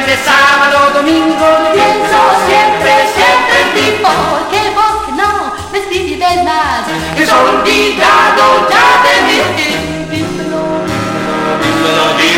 viernes, sábado, domingo, pienso siempre, siempre en ti. Porque vos no me escribes más, que soy olvidado ya de mí.